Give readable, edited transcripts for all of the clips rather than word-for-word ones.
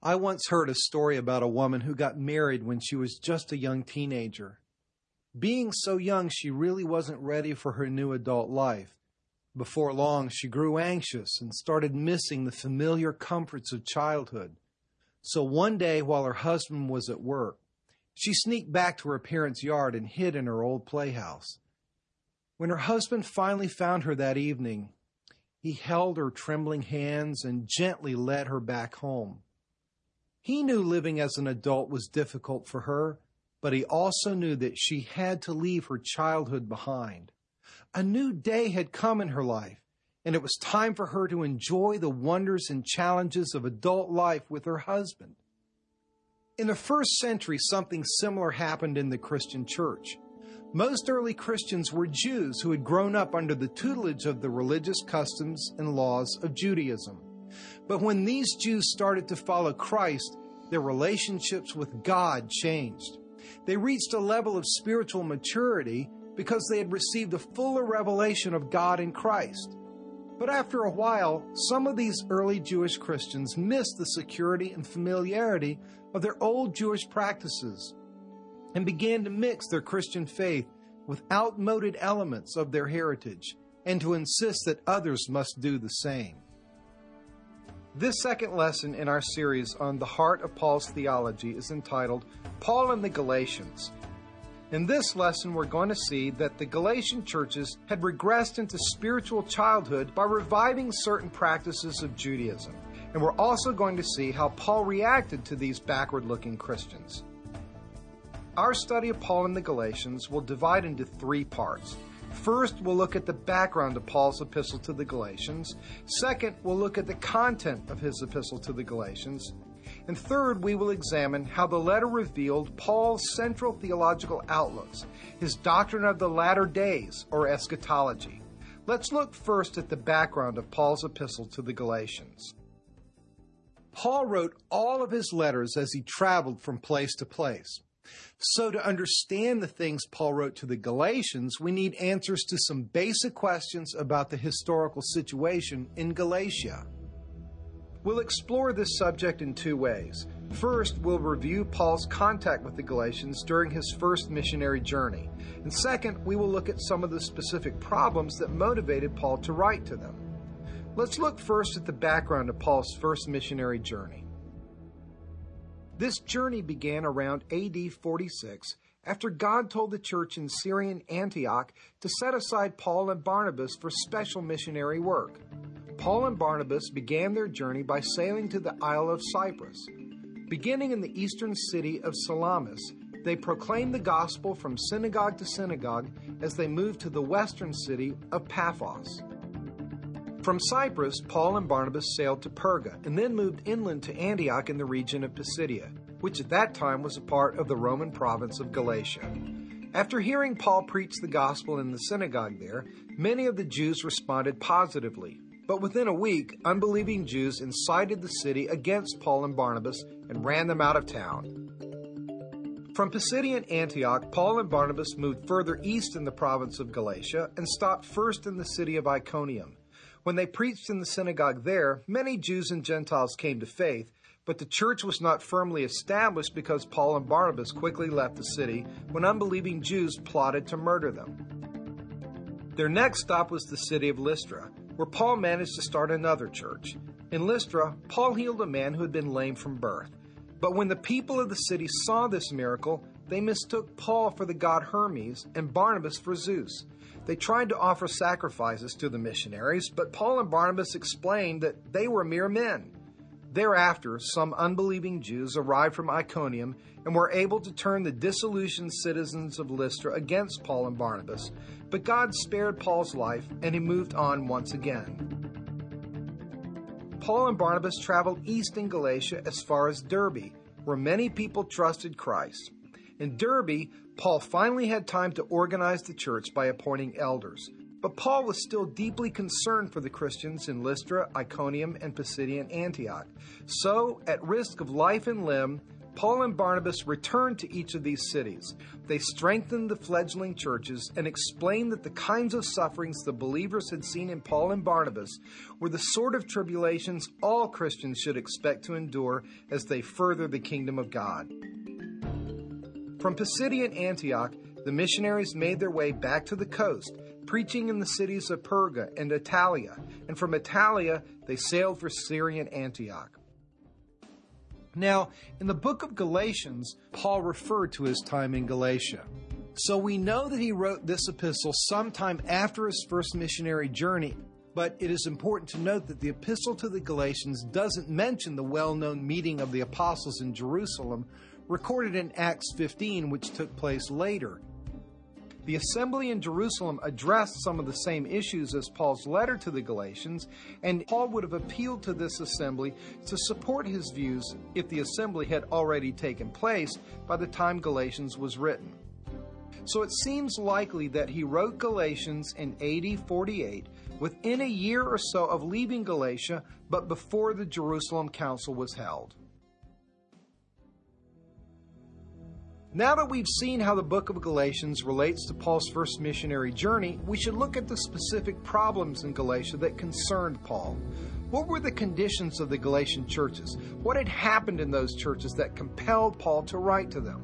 I once heard a story about a woman who got married when she was just a young teenager. Being so young, she really wasn't ready for her new adult life. Before long, she grew anxious and started missing the familiar comforts of childhood. So one day, while her husband was at work, she sneaked back to her parents' yard and hid in her old playhouse. When her husband finally found her that evening, he held her trembling hands and gently led her back home. He knew living as an adult was difficult for her, but he also knew that she had to leave her childhood behind. A new day had come in her life, and it was time for her to enjoy the wonders and challenges of adult life with her husband. In the first century, something similar happened in the Christian church. Most early Christians were Jews who had grown up under the tutelage of the religious customs and laws of Judaism. But when these Jews started to follow Christ, their relationships with God changed. They reached a level of spiritual maturity because they had received a fuller revelation of God in Christ. But after a while, some of these early Jewish Christians missed the security and familiarity of their old Jewish practices and began to mix their Christian faith with outmoded elements of their heritage and to insist that others must do the same. This second lesson in our series on the heart of Paul's theology is entitled Paul and the Galatians. In this lesson, we're going to see that the Galatian churches had regressed into spiritual childhood by reviving certain practices of Judaism. And we're also going to see how Paul reacted to these backward-looking Christians. Our study of Paul and the Galatians will divide into three parts. First, we'll look at the background of Paul's epistle to the Galatians. Second, we'll look at the content of his epistle to the Galatians. And third, we will examine how the letter revealed Paul's central theological outlooks, his doctrine of the latter days, or eschatology. Let's look first at the background of Paul's epistle to the Galatians. Paul wrote all of his letters as he traveled from place to place. So to understand the things Paul wrote to the Galatians, we need answers to some basic questions about the historical situation in Galatia. We'll explore this subject in two ways. First, we'll review Paul's contact with the Galatians during his first missionary journey. And second, we will look at some of the specific problems that motivated Paul to write to them. Let's look first at the background of Paul's first missionary journey. This journey began around AD 46 after God told the church in Syrian Antioch to set aside Paul and Barnabas for special missionary work. Paul and Barnabas began their journey by sailing to the Isle of Cyprus. Beginning in the eastern city of Salamis, they proclaimed the gospel from synagogue to synagogue as they moved to the western city of Paphos. From Cyprus, Paul and Barnabas sailed to Perga and then moved inland to Antioch in the region of Pisidia, which at that time was a part of the Roman province of Galatia. After hearing Paul preach the gospel in the synagogue there, many of the Jews responded positively. But within a week, unbelieving Jews incited the city against Paul and Barnabas and ran them out of town. From Pisidian Antioch, Paul and Barnabas moved further east in the province of Galatia and stopped first in the city of Iconium. When they preached in the synagogue there, many Jews and Gentiles came to faith, but the church was not firmly established because Paul and Barnabas quickly left the city when unbelieving Jews plotted to murder them. Their next stop was the city of Lystra, where Paul managed to start another church. In Lystra, Paul healed a man who had been lame from birth. But when the people of the city saw this miracle, they mistook Paul for the god Hermes and Barnabas for Zeus. They tried to offer sacrifices to the missionaries, but Paul and Barnabas explained that they were mere men. Thereafter, some unbelieving Jews arrived from Iconium and were able to turn the disillusioned citizens of Lystra against Paul and Barnabas, but God spared Paul's life and he moved on once again. Paul and Barnabas traveled east in Galatia as far as Derbe, where many people trusted Christ. In Derbe, Paul finally had time to organize the church by appointing elders. But Paul was still deeply concerned for the Christians in Lystra, Iconium, and Pisidian Antioch. So, at risk of life and limb, Paul and Barnabas returned to each of these cities. They strengthened the fledgling churches and explained that the kinds of sufferings the believers had seen in Paul and Barnabas were the sort of tribulations all Christians should expect to endure as they further the kingdom of God. From Pisidian Antioch, the missionaries made their way back to the coast, preaching in the cities of Perga and Attalia, and from Attalia they sailed for Syrian Antioch. Now, in the book of Galatians, Paul referred to his time in Galatia. So we know that he wrote this epistle sometime after his first missionary journey, but it is important to note that the epistle to the Galatians doesn't mention the well-known meeting of the apostles in Jerusalem, recorded in Acts 15, which took place later. The assembly in Jerusalem addressed some of the same issues as Paul's letter to the Galatians, and Paul would have appealed to this assembly to support his views if the assembly had already taken place by the time Galatians was written. So it seems likely that he wrote Galatians in AD 48, within a year or so of leaving Galatia, but before the Jerusalem Council was held. Now that we've seen how the book of Galatians relates to Paul's first missionary journey, we should look at the specific problems in Galatia that concerned Paul. What were the conditions of the Galatian churches? What had happened in those churches that compelled Paul to write to them?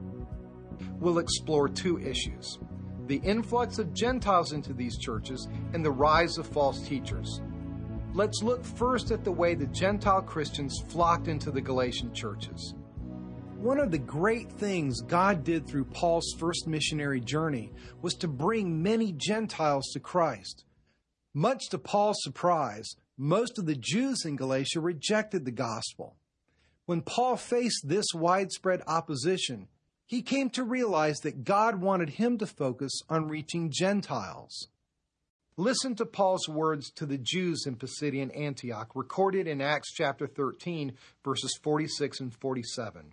We'll explore two issues: the influx of Gentiles into these churches and the rise of false teachers. Let's look first at the way the Gentile Christians flocked into the Galatian churches. One of the great things God did through Paul's first missionary journey was to bring many Gentiles to Christ. Much to Paul's surprise, most of the Jews in Galatia rejected the gospel. When Paul faced this widespread opposition, he came to realize that God wanted him to focus on reaching Gentiles. Listen to Paul's words to the Jews in Pisidian Antioch, recorded in Acts chapter 13, verses 46 and 47.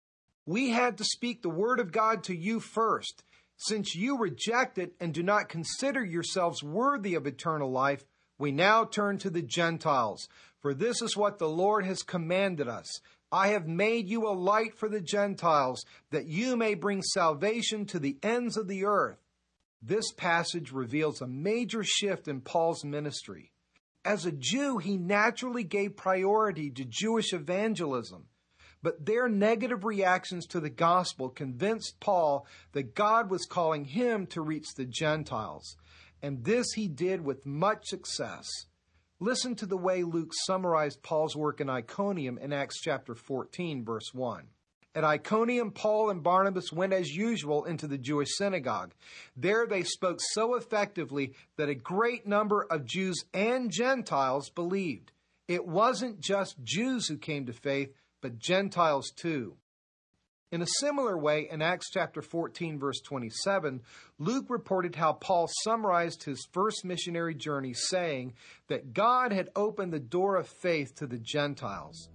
We had to speak the word of God to you first. Since you reject it and do not consider yourselves worthy of eternal life, we now turn to the Gentiles. For this is what the Lord has commanded us. I have made you a light for the Gentiles, that you may bring salvation to the ends of the earth. This passage reveals a major shift in Paul's ministry. As a Jew, he naturally gave priority to Jewish evangelism. But their negative reactions to the gospel convinced Paul that God was calling him to reach the Gentiles. And this he did with much success. Listen to the way Luke summarized Paul's work in Iconium in Acts chapter 14, verse 1. At Iconium, Paul and Barnabas went as usual into the Jewish synagogue. There they spoke so effectively that a great number of Jews and Gentiles believed. It wasn't just Jews who came to faith, but Gentiles too. In a similar way, in Acts chapter 14, verse 27, Luke reported how Paul summarized his first missionary journey, saying that God had opened the door of faith to the Gentiles.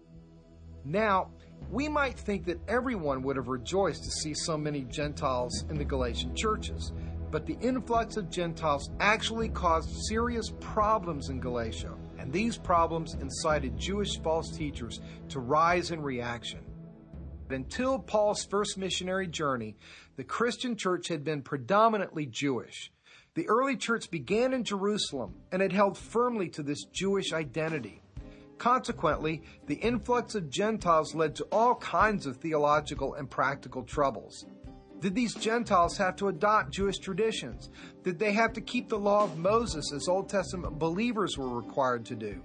Now, we might think that everyone would have rejoiced to see so many Gentiles in the Galatian churches, but the influx of Gentiles actually caused serious problems in Galatia, and these problems incited Jewish false teachers to rise in reaction. Until Paul's first missionary journey, the Christian church had been predominantly Jewish. The early church began in Jerusalem, and it held firmly to this Jewish identity. Consequently, the influx of Gentiles led to all kinds of theological and practical troubles. Did these Gentiles have to adopt Jewish traditions? Did they have to keep the law of Moses as Old Testament believers were required to do?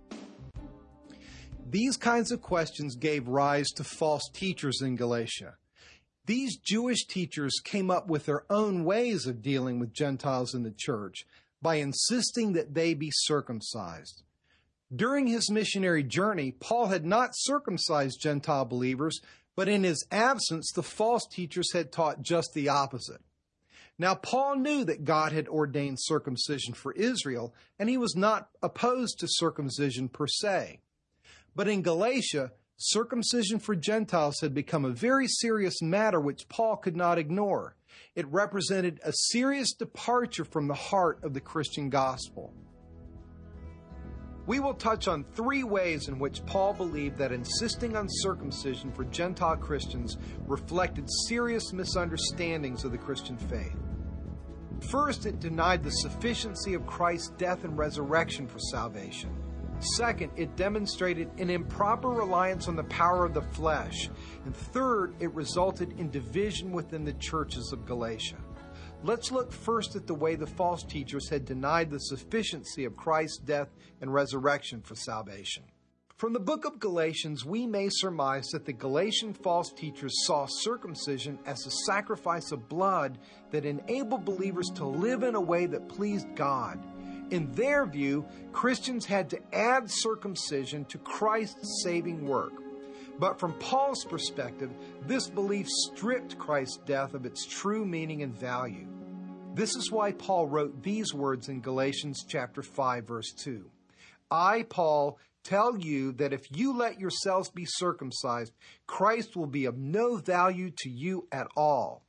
These kinds of questions gave rise to false teachers in Galatia. These Jewish teachers came up with their own ways of dealing with Gentiles in the church by insisting that they be circumcised. During his missionary journey, Paul had not circumcised Gentile believers, but in his absence, the false teachers had taught just the opposite. Now, Paul knew that God had ordained circumcision for Israel, and he was not opposed to circumcision per se. But in Galatia, circumcision for Gentiles had become a very serious matter which Paul could not ignore. It represented a serious departure from the heart of the Christian gospel. We will touch on 3 ways in which Paul believed that insisting on circumcision for Gentile Christians reflected serious misunderstandings of the Christian faith. First, it denied the sufficiency of Christ's death and resurrection for salvation. Second, it demonstrated an improper reliance on the power of the flesh. And third, it resulted in division within the churches of Galatia. Let's look first at the way the false teachers had denied the sufficiency of Christ's death and resurrection for salvation. From the book of Galatians, we may surmise that the Galatian false teachers saw circumcision as a sacrifice of blood that enabled believers to live in a way that pleased God. In their view, Christians had to add circumcision to Christ's saving work. But from Paul's perspective, this belief stripped Christ's death of its true meaning and value. This is why Paul wrote these words in Galatians chapter 5, verse 2. I, Paul, tell you that if you let yourselves be circumcised, Christ will be of no value to you at all.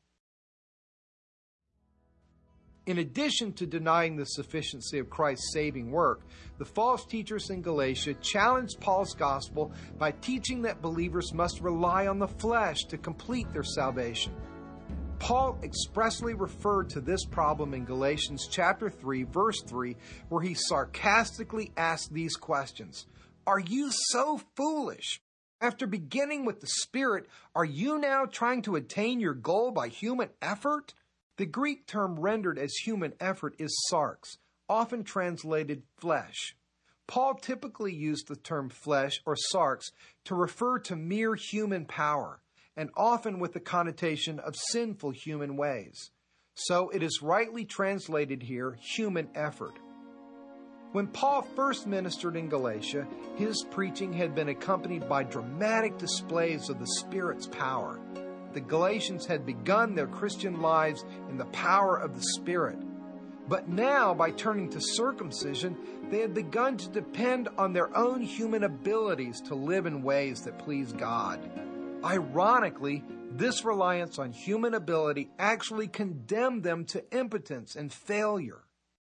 In addition to denying the sufficiency of Christ's saving work, the false teachers in Galatia challenged Paul's gospel by teaching that believers must rely on the flesh to complete their salvation. Paul expressly referred to this problem in Galatians chapter 3, verse 3, where he sarcastically asked these questions. Are you so foolish? After beginning with the Spirit, are you now trying to attain your goal by human effort? The Greek term rendered as human effort is sarx, often translated flesh. Paul typically used the term flesh or sarx to refer to mere human power, and often with the connotation of sinful human ways. So it is rightly translated here, human effort. When Paul first ministered in Galatia, his preaching had been accompanied by dramatic displays of the Spirit's power. The Galatians had begun their Christian lives in the power of the Spirit. But now, by turning to circumcision, they had begun to depend on their own human abilities to live in ways that please God. Ironically, this reliance on human ability actually condemned them to impotence and failure.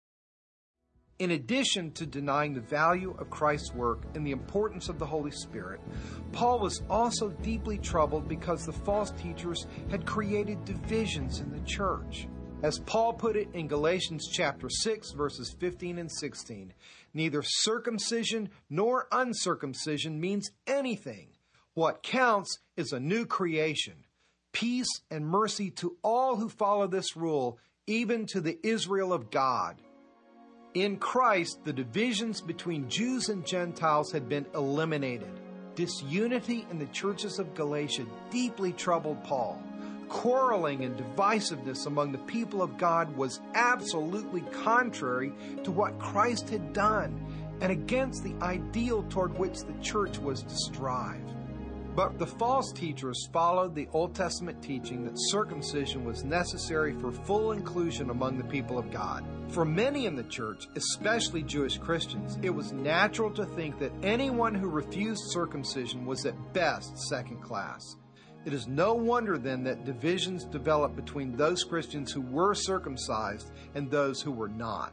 In addition to denying the value of Christ's work and the importance of the Holy Spirit, Paul was also deeply troubled because the false teachers had created divisions in the church. As Paul put it in Galatians chapter 6, verses 15 and 16, neither circumcision nor uncircumcision means anything. What counts is a new creation. Peace and mercy to all who follow this rule, even to the Israel of God. In Christ, the divisions between Jews and Gentiles had been eliminated. Disunity in the churches of Galatia deeply troubled Paul. Quarreling and divisiveness among the people of God was absolutely contrary to what Christ had done and against the ideal toward which the church was to strive. But the false teachers followed the Old Testament teaching that circumcision was necessary for full inclusion among the people of God. For many in the church, especially Jewish Christians, it was natural to think that anyone who refused circumcision was at best second class. It is no wonder then that divisions developed between those Christians who were circumcised and those who were not.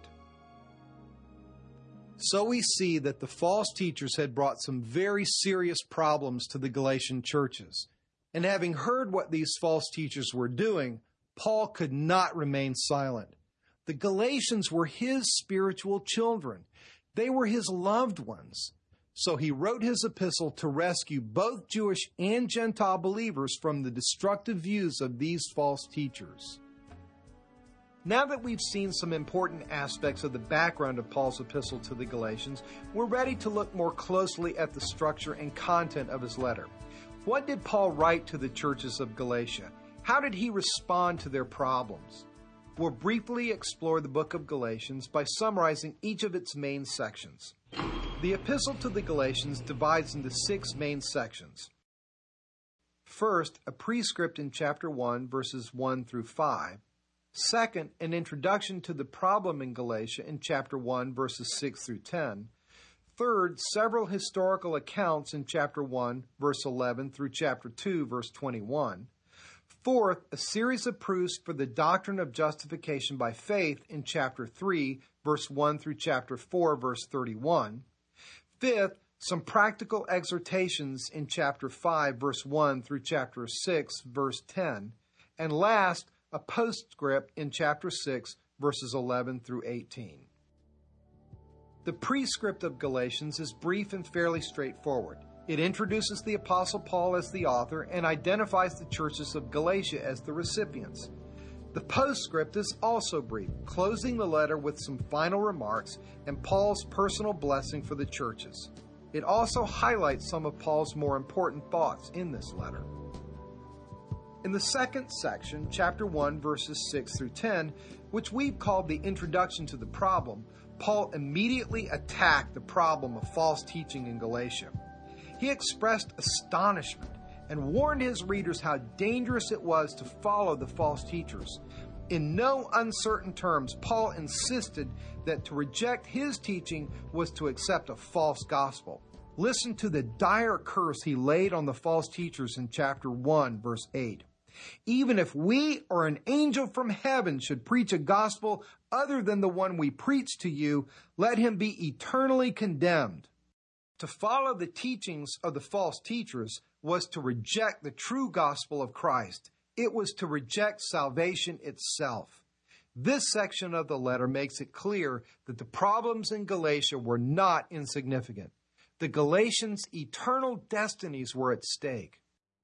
So we see that the false teachers had brought some very serious problems to the Galatian churches. And having heard what these false teachers were doing, Paul could not remain silent. The Galatians were his spiritual children. They were his loved ones. So he wrote his epistle to rescue both Jewish and Gentile believers from the destructive views of these false teachers. Now that we've seen some important aspects of the background of Paul's epistle to the Galatians, we're ready to look more closely at the structure and content of his letter. What did Paul write to the churches of Galatia? How did he respond to their problems? We'll briefly explore the book of Galatians by summarizing each of its main sections. The epistle to the Galatians divides into 6 main sections. First, a prescript in chapter 1, verses 1 through 5. Second, an introduction to the problem in Galatia in chapter 1, verses 6 through 10. Third, several historical accounts in chapter 1, verse 11 through chapter 2, verse 21. Fourth, a series of proofs for the doctrine of justification by faith in chapter 3, verse 1 through chapter 4, verse 31. Fifth, some practical exhortations in chapter 5, verse 1 through chapter 6, verse 10. And last, a postscript in chapter 6, verses 11 through 18. The prescript of Galatians is brief and fairly straightforward. It introduces the Apostle Paul as the author and identifies the churches of Galatia as the recipients. The postscript is also brief, closing the letter with some final remarks and Paul's personal blessing for the churches. It also highlights some of Paul's more important thoughts in this letter. In the second section, chapter 1, verses 6 through 10, which we've called the introduction to the problem, Paul immediately attacked the problem of false teaching in Galatia. He expressed astonishment and warned his readers how dangerous it was to follow the false teachers. In no uncertain terms, Paul insisted that to reject his teaching was to accept a false gospel. Listen to the dire curse he laid on the false teachers in chapter 1, verse 8. Even if we or an angel from heaven should preach a gospel other than the one we preach to you, let him be eternally condemned. To follow the teachings of the false teachers was to reject the true gospel of Christ. It was to reject salvation itself. This section of the letter makes it clear that the problems in Galatia were not insignificant. The Galatians' eternal destinies were at stake.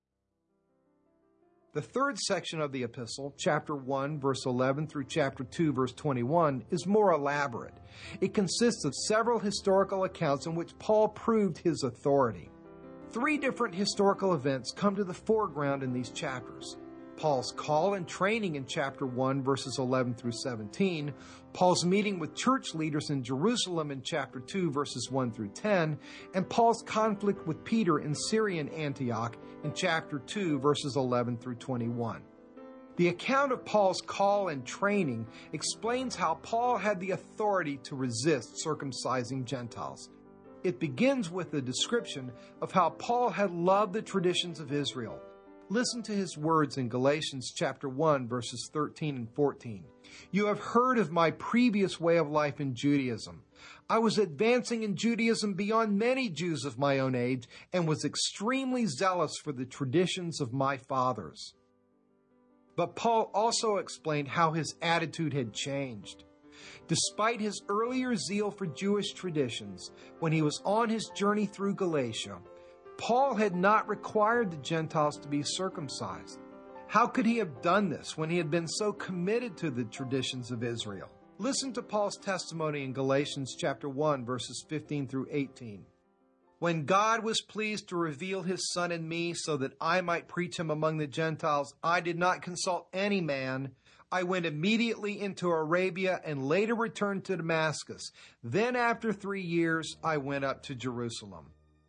The third section of the epistle, chapter 1, verse 11 through chapter 2, verse 21, is more elaborate. It consists of several historical accounts in which Paul proved his authority. 3 different historical events come to the foreground in these chapters. Paul's call and training in chapter 1, verses 11 through 17, Paul's meeting with church leaders in Jerusalem in chapter 2, verses 1 through 10, and Paul's conflict with Peter in Syrian Antioch in chapter 2, verses 11 through 21. The account of Paul's call and training explains how Paul had the authority to resist circumcising Gentiles. It begins with a description of how Paul had loved the traditions of Israel. Listen to his words in Galatians chapter 1, verses 13 and 14. You have heard of my previous way of life in Judaism. I was advancing in Judaism beyond many Jews of my own age and was extremely zealous for the traditions of my fathers. But Paul also explained how his attitude had changed. Despite his earlier zeal for Jewish traditions, when he was on his journey through Galatia, Paul had not required the Gentiles to be circumcised. How could he have done this when he had been so committed to the traditions of Israel? Listen to Paul's testimony in Galatians chapter 1, verses 15 through 18. When God was pleased to reveal his Son in me so that I might preach him among the Gentiles, I did not consult any man. I went immediately into Arabia and later returned to Damascus. Then after 3 years, I went up to Jerusalem.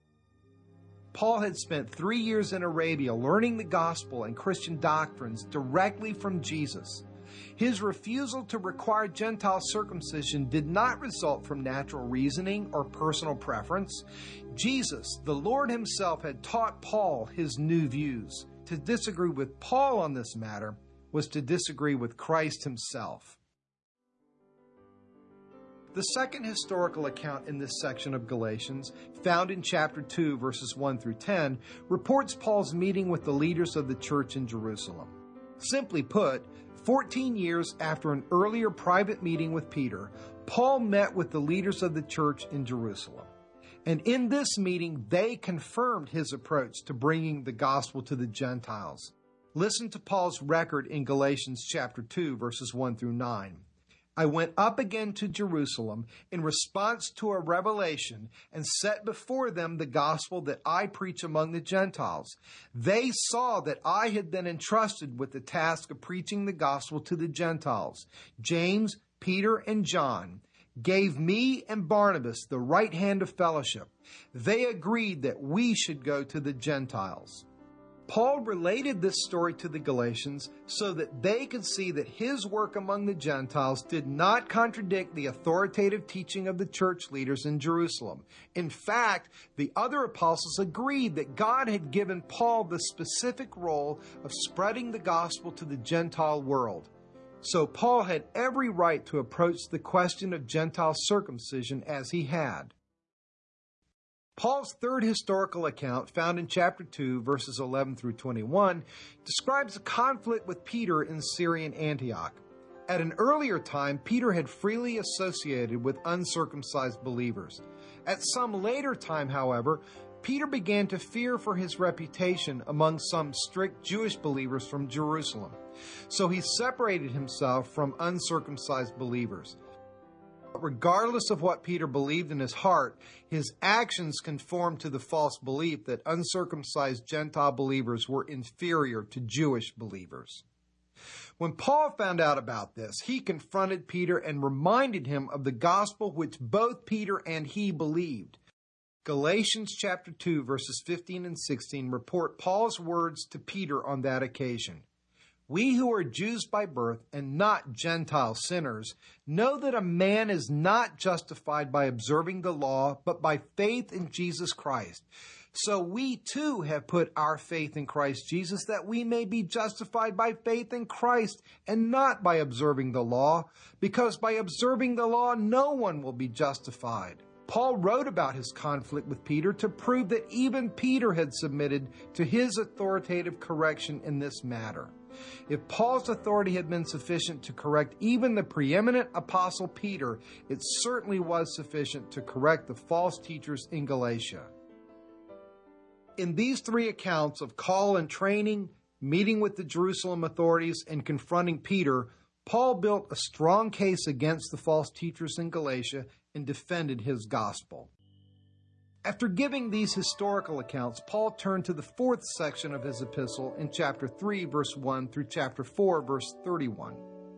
Paul had spent 3 years in Arabia learning the gospel and Christian doctrines directly from Jesus. His refusal to require Gentile circumcision did not result from natural reasoning or personal preference. Jesus, the Lord himself, had taught Paul his new views. To disagree with Paul on this matter was to disagree with Christ himself. The second historical account in this section of Galatians, found in chapter 2, verses 1 through 10, reports Paul's meeting with the leaders of the church in Jerusalem. Simply put, 14 years after an earlier private meeting with Peter, Paul met with the leaders of the church in Jerusalem. And in this meeting, they confirmed his approach to bringing the gospel to the Gentiles. Listen to Paul's record in Galatians chapter 2, verses 1 through 9. I went up again to Jerusalem in response to a revelation and set before them the gospel that I preach among the Gentiles. They saw that I had been entrusted with the task of preaching the gospel to the Gentiles. James, Peter, and John gave me and Barnabas the right hand of fellowship. They agreed that we should go to the Gentiles. Paul related this story to the Galatians so that they could see that his work among the Gentiles did not contradict the authoritative teaching of the church leaders in Jerusalem. In fact, the other apostles agreed that God had given Paul the specific role of spreading the gospel to the Gentile world. So Paul had every right to approach the question of Gentile circumcision as he had. Paul's third historical account, found in chapter 2, verses 11 through 21, describes a conflict with Peter in Syrian Antioch. At an earlier time, Peter had freely associated with uncircumcised believers. At some later time, however, Peter began to fear for his reputation among some strict Jewish believers from Jerusalem. So he separated himself from uncircumcised believers. Regardless of what Peter believed in his heart, his actions conformed to the false belief that uncircumcised Gentile believers were inferior to Jewish believers. When Paul found out about this, he confronted Peter and reminded him of the gospel which both Peter and he believed. Galatians chapter 2, verses 15 and 16 report Paul's words to Peter on that occasion. We who are Jews by birth and not Gentile sinners know that a man is not justified by observing the law, but by faith in Jesus Christ. So we too have put our faith in Christ Jesus, that we may be justified by faith in Christ and not by observing the law, because by observing the law no one will be justified. Paul wrote about his conflict with Peter to prove that even Peter had submitted to his authoritative correction in this matter. If Paul's authority had been sufficient to correct even the preeminent apostle Peter, it certainly was sufficient to correct the false teachers in Galatia. In these three accounts of call and training, meeting with the Jerusalem authorities, and confronting Peter, Paul built a strong case against the false teachers in Galatia and defended his gospel. After giving these historical accounts, Paul turned to the fourth section of his epistle in chapter 3, verse 1 through chapter 4, verse 31.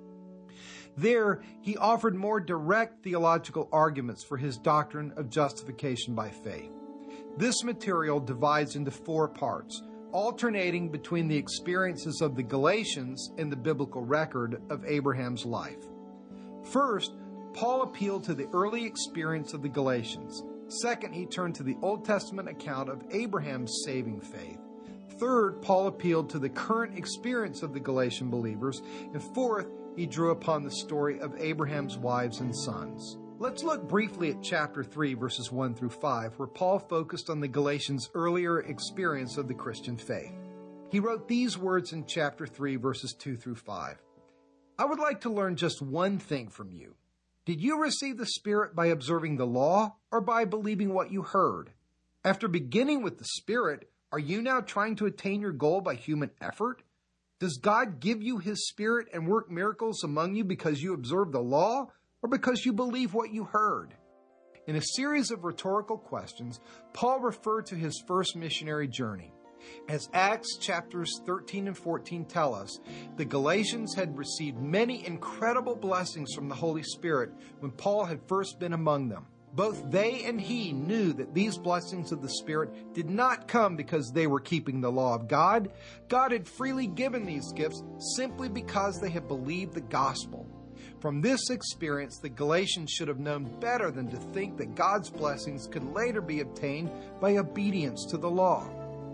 There, he offered more direct theological arguments for his doctrine of justification by faith. This material divides into four parts, alternating between the experiences of the Galatians and the biblical record of Abraham's life. First, Paul appealed to the early experience of the Galatians. Second, he turned to the Old Testament account of Abraham's saving faith. Third, Paul appealed to the current experience of the Galatian believers. And fourth, he drew upon the story of Abraham's wives and sons. Let's look briefly at chapter 3, verses 1 through 5, where Paul focused on the Galatians' earlier experience of the Christian faith. He wrote these words in chapter 3, verses 2 through 5. I would like to learn just one thing from you. Did you receive the Spirit by observing the law or by believing what you heard? After beginning with the Spirit, are you now trying to attain your goal by human effort? Does God give you His Spirit and work miracles among you because you observe the law or because you believe what you heard? In a series of rhetorical questions, Paul referred to his first missionary journey. As Acts chapters 13 and 14 tell us, the Galatians had received many incredible blessings from the Holy Spirit when Paul had first been among them. Both they and he knew that these blessings of the Spirit did not come because they were keeping the law of God. God had freely given these gifts simply because they had believed the gospel. From this experience, the Galatians should have known better than to think that God's blessings could later be obtained by obedience to the law.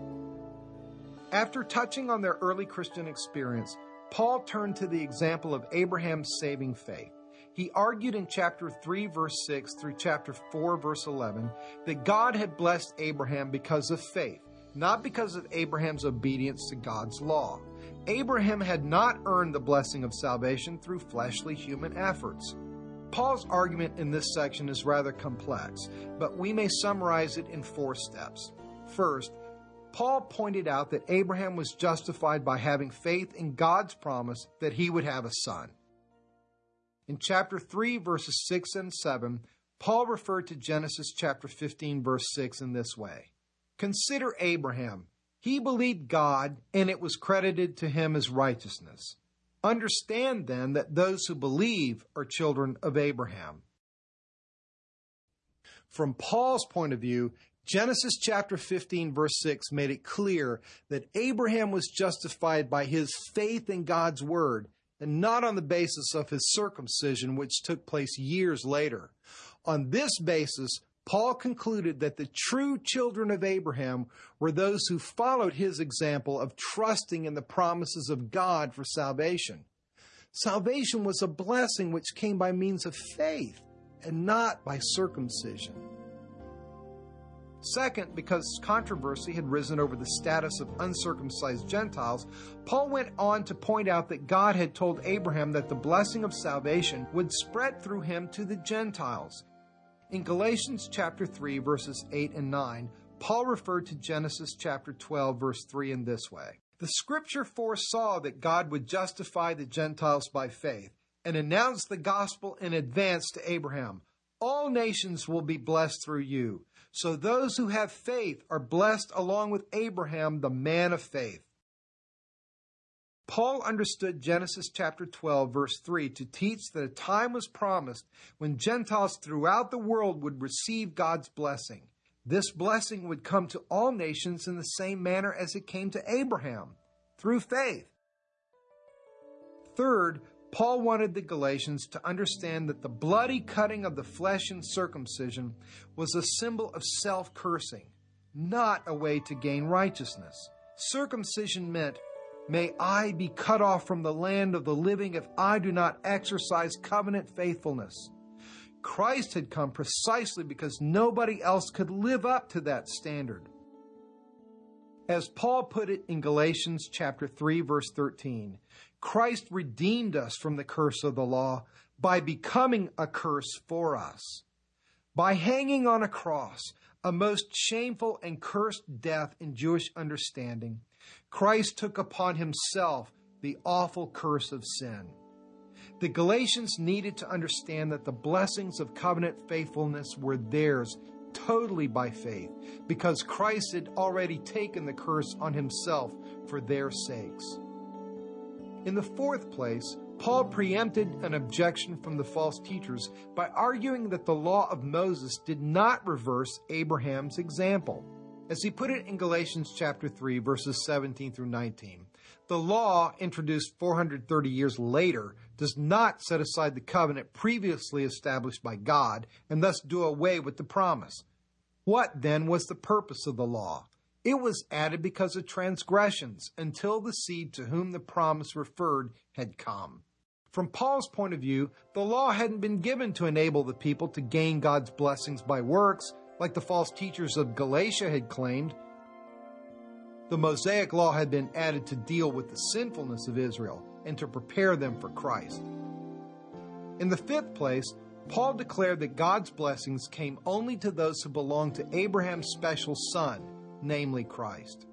After touching on their early Christian experience, Paul turned to the example of Abraham's saving faith. He argued in chapter 3, verse 6 through chapter 4, verse 11, that God had blessed Abraham because of faith, not because of Abraham's obedience to God's law. Abraham had not earned the blessing of salvation through fleshly human efforts. Paul's argument in this section is rather complex, but we may summarize it in 4 steps. First, Paul pointed out that Abraham was justified by having faith in God's promise that he would have a son. In chapter 3, verses 6 and 7, Paul referred to Genesis chapter 15, verse 6 in this way. Consider Abraham. He believed God, and it was credited to him as righteousness. Understand then that those who believe are children of Abraham. From Paul's point of view, Genesis chapter 15, verse 6 made it clear that Abraham was justified by his faith in God's word and not on the basis of his circumcision, which took place years later. On this basis, Paul concluded that the true children of Abraham were those who followed his example of trusting in the promises of God for salvation. Salvation was a blessing which came by means of faith and not by circumcision. Second, because controversy had risen over the status of uncircumcised Gentiles, Paul went on to point out that God had told Abraham that the blessing of salvation would spread through him to the Gentiles. In Galatians chapter 3, verses 8 and 9, Paul referred to Genesis chapter 12, verse 3 in this way: "The Scripture foresaw that God would justify the Gentiles by faith, and announced the gospel in advance to Abraham. All nations will be blessed through you. So those who have faith are blessed along with Abraham, the man of faith." Paul understood Genesis chapter 12, verse 3 to teach that a time was promised when Gentiles throughout the world would receive God's blessing. This blessing would come to all nations in the same manner as it came to Abraham, through faith. Third, Paul wanted the Galatians to understand that the bloody cutting of the flesh in circumcision was a symbol of self-cursing, not a way to gain righteousness. Circumcision meant, "May I be cut off from the land of the living if I do not exercise covenant faithfulness." Christ had come precisely because nobody else could live up to that standard. As Paul put it in Galatians chapter 3, verse 13, Christ redeemed us from the curse of the law by becoming a curse for us. By hanging on a cross, a most shameful and cursed death in Jewish understanding, Christ took upon himself the awful curse of sin. The Galatians needed to understand that the blessings of covenant faithfulness were theirs totally by faith, because Christ had already taken the curse on himself for their sakes. In the fourth place, Paul preempted an objection from the false teachers by arguing that the law of Moses did not reverse Abraham's example. As he put it in Galatians chapter 3, verses 17 through 19, the law, introduced 430 years later, does not set aside the covenant previously established by God and thus do away with the promise. What then was the purpose of the law? It was added because of transgressions until the seed to whom the promise referred had come. From Paul's point of view, the law hadn't been given to enable the people to gain God's blessings by works, like the false teachers of Galatia had claimed. The Mosaic law had been added to deal with the sinfulness of Israel and to prepare them for Christ. In the fifth place, Paul declared that God's blessings came only to those who belonged to Abraham's special son, namely Christ.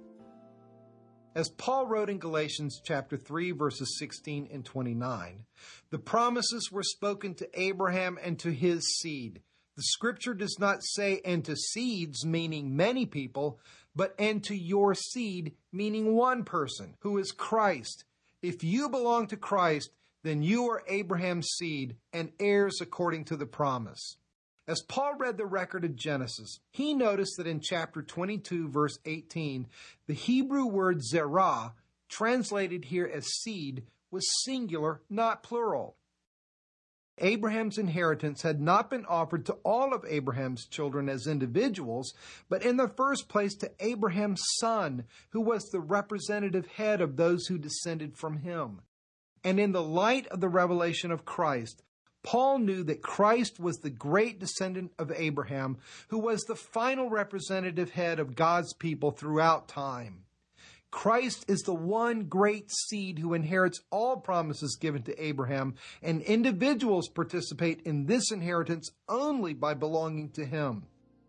As Paul wrote in Galatians chapter 3, verses 16 and 29, the promises were spoken to Abraham and to his seed. The scripture does not say, "and to seeds," meaning many people, but "and to your seed," meaning one person, who is Christ. If you belong to Christ, then you are Abraham's seed and heirs according to the promise. As Paul read the record of Genesis, he noticed that in chapter 22, verse 18, the Hebrew word zerah, translated here as seed, was singular, not plural. Abraham's inheritance had not been offered to all of Abraham's children as individuals, but in the first place to Abraham's son, who was the representative head of those who descended from him. And in the light of the revelation of Christ, Paul knew that Christ was the great descendant of Abraham, who was the final representative head of God's people throughout time. Christ is the one great seed who inherits all promises given to Abraham, and individuals participate in this inheritance only by belonging to him.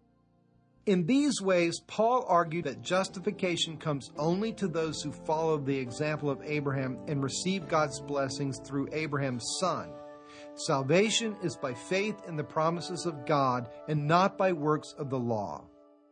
In these ways, Paul argued that justification comes only to those who follow the example of Abraham and receive God's blessings through Abraham's son. Salvation is by faith in the promises of God and not by works of the law.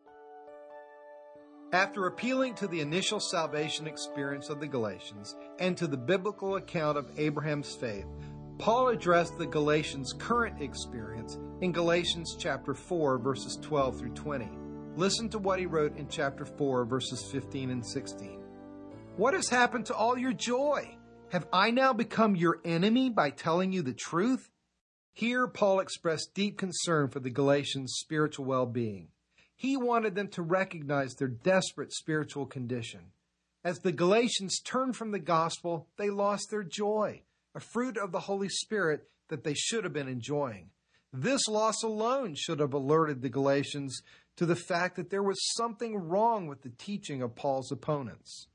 After appealing to the initial salvation experience of the Galatians and to the biblical account of Abraham's faith, Paul addressed the Galatians' current experience in Galatians chapter 4, verses 12 through 20. Listen to what he wrote in chapter 4, verses 15 and 16. "What has happened to all your joy? Have I now become your enemy by telling you the truth?" Here, Paul expressed deep concern for the Galatians' spiritual well-being. He wanted them to recognize their desperate spiritual condition. As the Galatians turned from the gospel, they lost their joy, a fruit of the Holy Spirit that they should have been enjoying. This loss alone should have alerted the Galatians to the fact that there was something wrong with the teaching of Paul's opponents.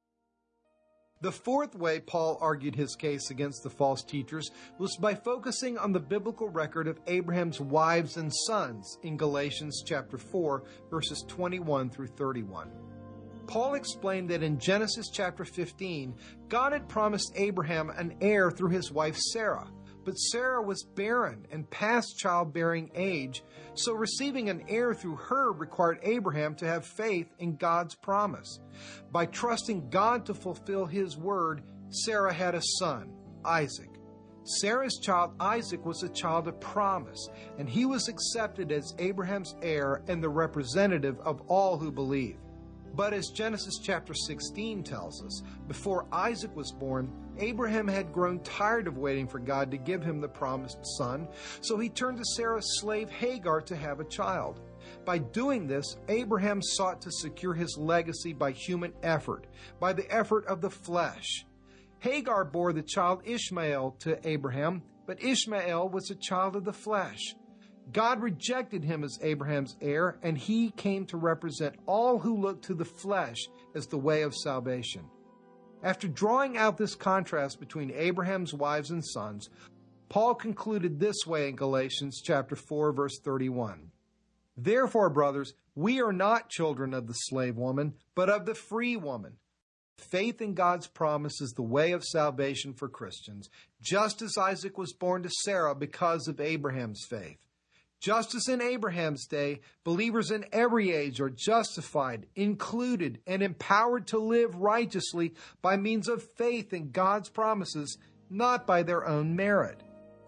The fourth way Paul argued his case against the false teachers was by focusing on the biblical record of Abraham's wives and sons in Galatians chapter 4, verses 21 through 31. Paul explained that in Genesis chapter 15, God had promised Abraham an heir through his wife Sarah, but Sarah was barren and past childbearing age, so receiving an heir through her required Abraham to have faith in God's promise. By trusting God to fulfill his word, Sarah had a son, Isaac. Sarah's child Isaac was a child of promise, and he was accepted as Abraham's heir and the representative of all who believe. But as Genesis chapter 16 tells us, before Isaac was born, Abraham had grown tired of waiting for God to give him the promised son, so he turned to Sarah's slave Hagar to have a child. By doing this, Abraham sought to secure his legacy by human effort, by the effort of the flesh. Hagar bore the child Ishmael to Abraham, but Ishmael was a child of the flesh. God rejected him as Abraham's heir, and he came to represent all who look to the flesh as the way of salvation. After drawing out this contrast between Abraham's wives and sons, Paul concluded this way in Galatians chapter 4, verse 31. Therefore, brothers, we are not children of the slave woman, but of the free woman. Faith in God's promise is the way of salvation for Christians, just as Isaac was born to Sarah because of Abraham's faith. Just as in Abraham's day, believers in every age are justified, included, and empowered to live righteously by means of faith in God's promises, not by their own merit.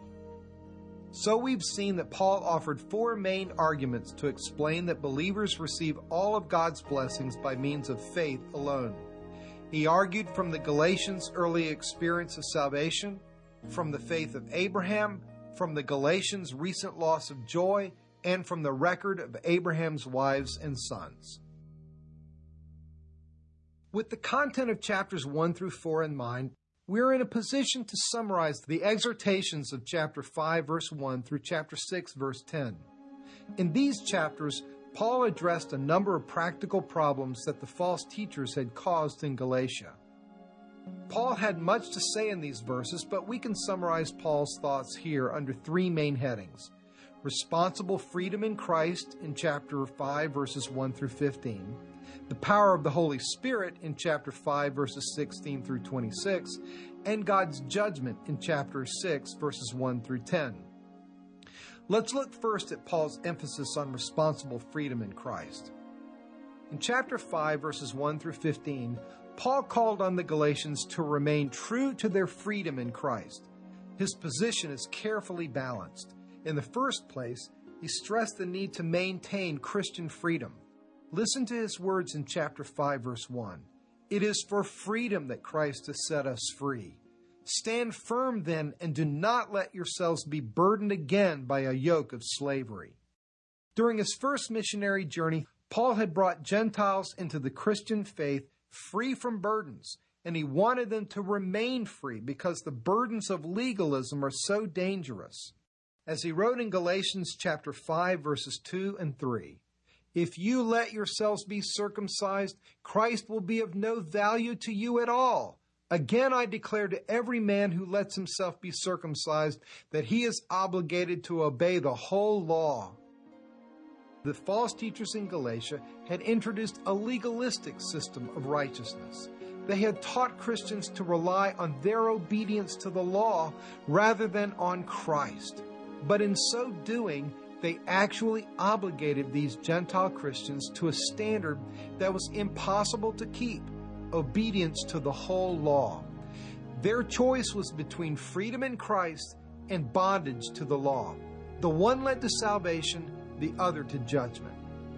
So we've seen that Paul offered four main arguments to explain that believers receive all of God's blessings by means of faith alone. He argued from the Galatians' early experience of salvation, from the faith of Abraham, from the Galatians' recent loss of joy, and from the record of Abraham's wives and sons. With the content of chapters 1 through 4 in mind, we are in a position to summarize the exhortations of chapter 5, verse 1 through chapter 6, verse 10. In these chapters, Paul addressed a number of practical problems that the false teachers had caused in Galatia. Paul had much to say in these verses, but we can summarize Paul's thoughts here under three main headings. Responsible freedom in Christ in chapter 5, verses 1 through 15. The power of the Holy Spirit in chapter 5, verses 16 through 26. And God's judgment in chapter 6, verses 1 through 10. Let's look first at Paul's emphasis on responsible freedom in Christ. In chapter 5, verses 1 through 15, Paul called on the Galatians to remain true to their freedom in Christ. His position is carefully balanced. In the first place, he stressed the need to maintain Christian freedom. Listen to his words in chapter 5, verse 1. It is for freedom that Christ has set us free. Stand firm then, and do not let yourselves be burdened again by a yoke of slavery. During his first missionary journey, Paul had brought Gentiles into the Christian faith free from burdens, and he wanted them to remain free because the burdens of legalism are so dangerous. As he wrote in Galatians chapter 5, verses 2 and 3, if you let yourselves be circumcised, Christ will be of no value to you at all. Again, I declare to every man who lets himself be circumcised that he is obligated to obey the whole law. The false teachers in Galatia had introduced a legalistic system of righteousness. They had taught Christians to rely on their obedience to the law rather than on Christ. But in so doing, they actually obligated these Gentile Christians to a standard that was impossible to keep, obedience to the whole law. Their choice was between freedom in Christ and bondage to the law. The one led to salvation, the other to judgment.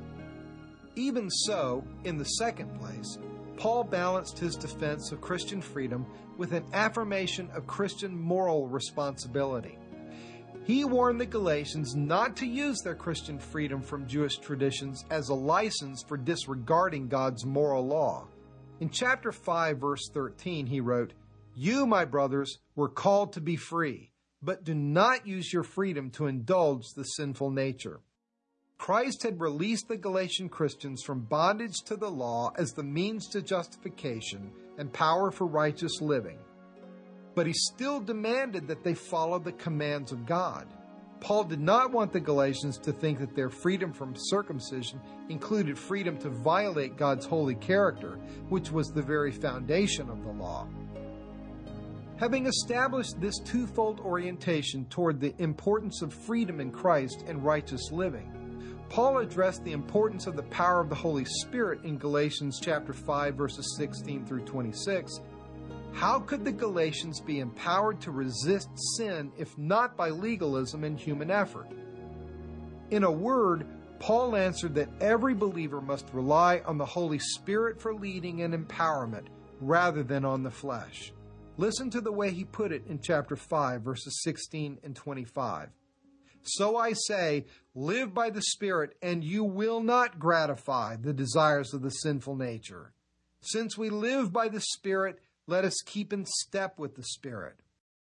Even so, in the second place, Paul balanced his defense of Christian freedom with an affirmation of Christian moral responsibility. He warned the Galatians not to use their Christian freedom from Jewish traditions as a license for disregarding God's moral law. In chapter 5, verse 13, he wrote, "You, my brothers, were called to be free, but do not use your freedom to indulge the sinful nature." Christ had released the Galatian Christians from bondage to the law as the means to justification and power for righteous living. But he still demanded that they follow the commands of God. Paul did not want the Galatians to think that their freedom from circumcision included freedom to violate God's holy character, which was the very foundation of the law. Having established this twofold orientation toward the importance of freedom in Christ and righteous living, Paul addressed the importance of the power of the Holy Spirit in Galatians chapter 5, verses 16 through 26. How could the Galatians be empowered to resist sin if not by legalism and human effort? In a word, Paul answered that every believer must rely on the Holy Spirit for leading and empowerment rather than on the flesh. Listen to the way he put it in chapter 5, verses 16 and 25. So I say, live by the Spirit, and you will not gratify the desires of the sinful nature. Since we live by the Spirit, let us keep in step with the Spirit.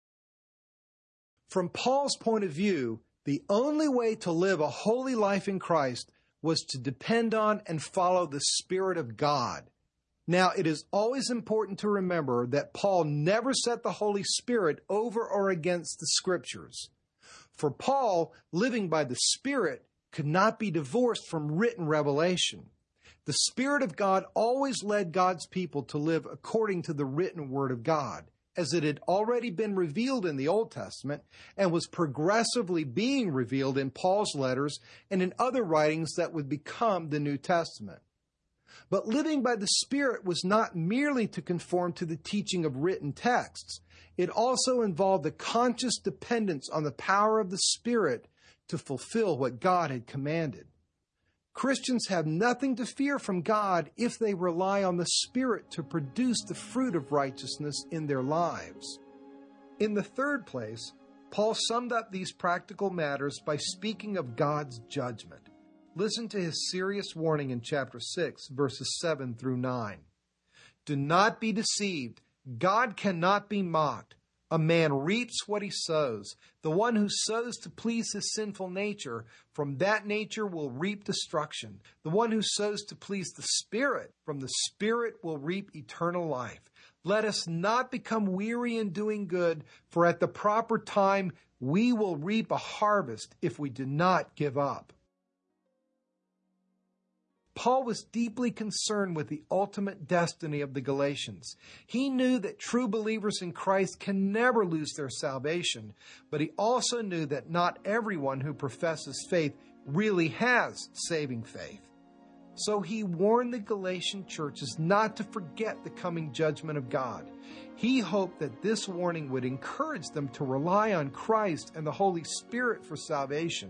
From Paul's point of view, the only way to live a holy life in Christ was to depend on and follow the Spirit of God. Now, it is always important to remember that Paul never set the Holy Spirit over or against the Scriptures. For Paul, living by the Spirit could not be divorced from written revelation. The Spirit of God always led God's people to live according to the written Word of God, as it had already been revealed in the Old Testament and was progressively being revealed in Paul's letters and in other writings that would become the New Testament. But living by the Spirit was not merely to conform to the teaching of written texts. It also involved a conscious dependence on the power of the Spirit to fulfill what God had commanded. Christians have nothing to fear from God if they rely on the Spirit to produce the fruit of righteousness in their lives. In the third place, Paul summed up these practical matters by speaking of God's judgment. Listen to his serious warning in chapter 6, verses 7 through 9. Do not be deceived. God cannot be mocked. A man reaps what he sows. The one who sows to please his sinful nature, from that nature will reap destruction. The one who sows to please the Spirit, from the Spirit will reap eternal life. Let us not become weary in doing good, for at the proper time we will reap a harvest if we do not give up. Paul was deeply concerned with the ultimate destiny of the Galatians. He knew that true believers in Christ can never lose their salvation, but he also knew that not everyone who professes faith really has saving faith. So he warned the Galatian churches not to forget the coming judgment of God. He hoped that this warning would encourage them to rely on Christ and the Holy Spirit for salvation.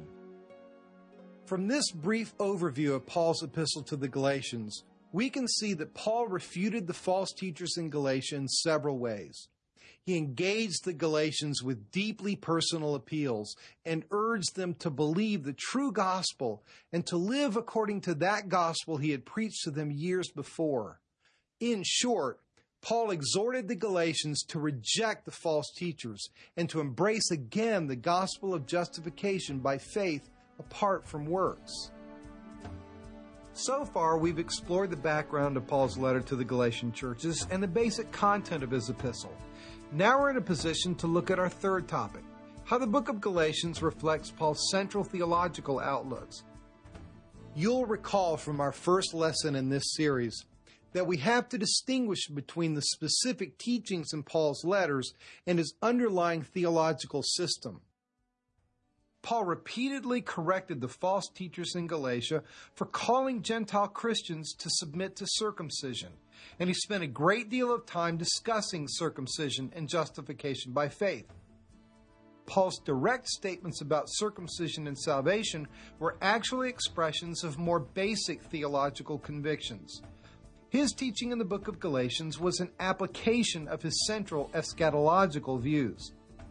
From this brief overview of Paul's epistle to the Galatians, we can see that Paul refuted the false teachers in Galatia in several ways. He engaged the Galatians with deeply personal appeals and urged them to believe the true gospel and to live according to that gospel he had preached to them years before. In short, Paul exhorted the Galatians to reject the false teachers and to embrace again the gospel of justification by faith apart from works. So far, we've explored the background of Paul's letter to the Galatian churches and the basic content of his epistle. Now we're in a position to look at our third topic, how the book of Galatians reflects Paul's central theological outlooks. You'll recall from our first lesson in this series that we have to distinguish between the specific teachings in Paul's letters and his underlying theological system. Paul repeatedly corrected the false teachers in Galatia for calling Gentile Christians to submit to circumcision, and he spent a great deal of time discussing circumcision and justification by faith. Paul's direct statements about circumcision and salvation were actually expressions of more basic theological convictions. His teaching in the book of Galatians was an application of his central eschatological views.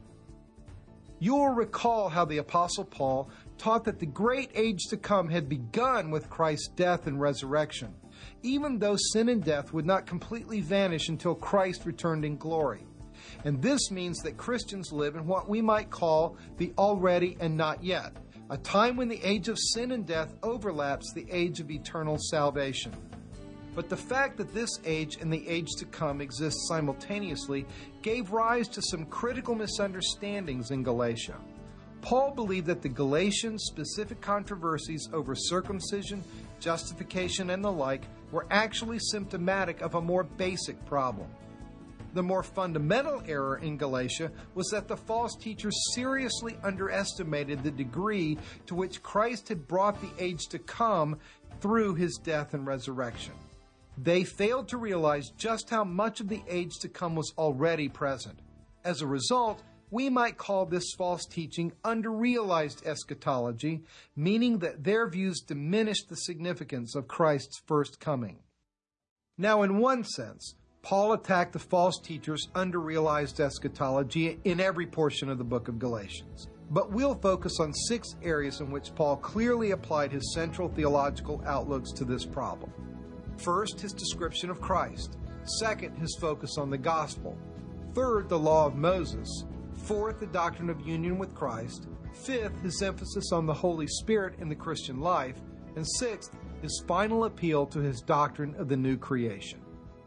You'll recall how the Apostle Paul taught that the great age to come had begun with Christ's death and resurrection, even though sin and death would not completely vanish until Christ returned in glory. And this means that Christians live in what we might call the already and not yet. a time when the age of sin and death overlaps the age of eternal salvation. But the fact that this age and the age to come exist simultaneously gave rise to some critical misunderstandings in Galatia. Paul believed that the Galatians' specific controversies over circumcision, justification, and the like were actually symptomatic of a more basic problem. The more fundamental error in Galatia was that the false teachers seriously underestimated the degree to which Christ had brought the age to come through his death and resurrection. They failed to realize just how much of the age to come was already present. As a result, we might call this false teaching under-realized eschatology, meaning that their views diminished the significance of Christ's first coming. Now, in one sense, Paul attacked the false teachers' under-realized eschatology in every portion of the book of Galatians. But we'll focus on 6 areas in which Paul clearly applied his central theological outlooks to this problem. First, his description of Christ. Second, his focus on the gospel. Third, the law of Moses. Fourth, the doctrine of union with Christ. Fifth, his emphasis on the Holy Spirit in the Christian life. And sixth, his final appeal to his doctrine of the new creation.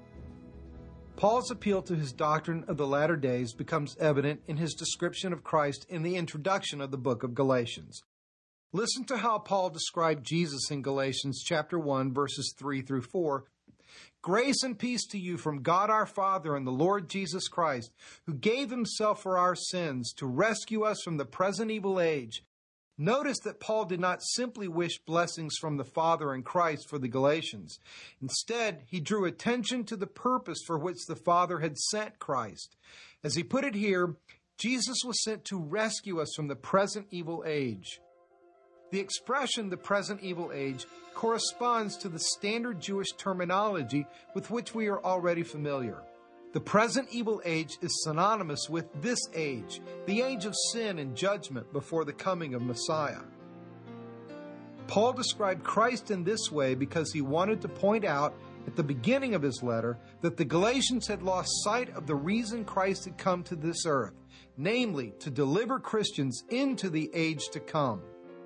Paul's appeal to his doctrine of the latter days becomes evident in his description of Christ in the introduction of the book of Galatians. Listen to how Paul described Jesus in Galatians chapter 1, verses 3 through 4. Grace and peace to you from God our Father and the Lord Jesus Christ, who gave himself for our sins to rescue us from the present evil age. Notice that Paul did not simply wish blessings from the Father and Christ for the Galatians. Instead, he drew attention to the purpose for which the Father had sent Christ. As he put it here, Jesus was sent to rescue us from the present evil age. The expression, the present evil age, corresponds to the standard Jewish terminology with which we are already familiar. The present evil age is synonymous with this age, the age of sin and judgment before the coming of Messiah. Paul described Christ in this way because he wanted to point out at the beginning of his letter that the Galatians had lost sight of the reason Christ had come to this earth, namely to deliver Christians into the age to come.